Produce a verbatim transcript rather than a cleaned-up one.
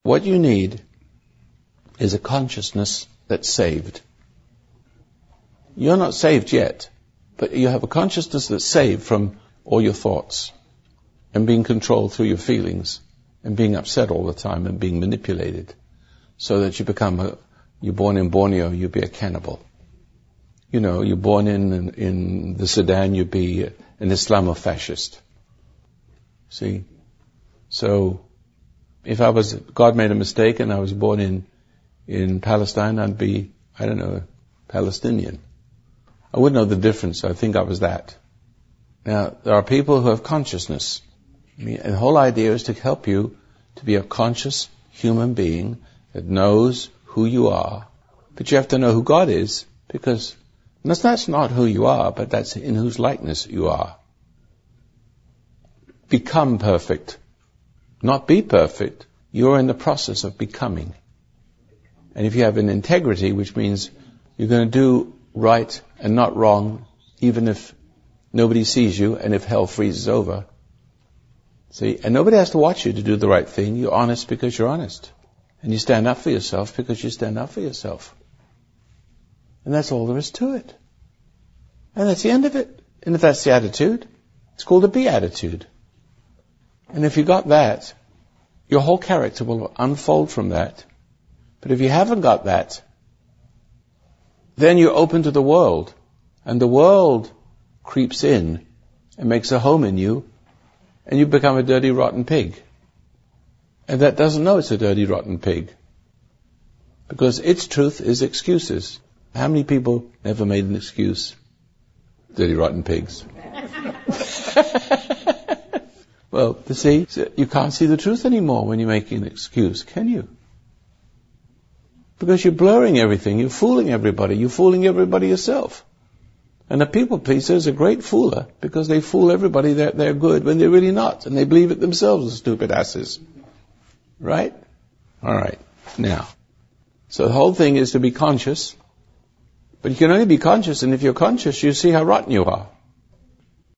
What you need is a consciousness that's saved. You're not saved yet, but you have a consciousness that's saved from all your thoughts and being controlled through your feelings and being upset all the time and being manipulated so that you become a, you're born in Borneo, you'll be a cannibal. You know, you're born in, in the Sudan, you'll be an Islamofascist. See? So, if I was, God made a mistake and I was born in, in Palestine, I'd be, I don't know, Palestinian. I wouldn't know the difference. I think I was that. Now, there are people who have consciousness. I mean, and the whole idea is to help you to be a conscious human being that knows who you are. But you have to know who God is, because that's not who you are, but that's in whose likeness you are. Become perfect. Not be perfect. You're in the process of becoming. And if you have an integrity, which means you're going to do right and not wrong, even if nobody sees you and if hell freezes over. See, and nobody has to watch you to do the right thing. You're honest because you're honest. And you stand up for yourself because you stand up for yourself. And that's all there is to it. And that's the end of it. And if that's the attitude, it's called a beatitude. And if you got that, your whole character will unfold from that. But if you haven't got that, then you're open to the world. And the world creeps in and makes a home in you, and you become a dirty, rotten pig. And that doesn't know it's a dirty, rotten pig. Because its truth is excuses. How many people never made an excuse? Dirty, rotten pigs. Well, you see, you can't see the truth anymore when you're making an excuse, can you? Because you're blurring everything, you're fooling everybody, you're fooling everybody yourself. And a people pleaser is a great fooler because they fool everybody that they're good when they're really not, and they believe it themselves, the stupid asses. Right? Alright, now. So the whole thing is to be conscious, but you can only be conscious, and if you're conscious, you see how rotten you are.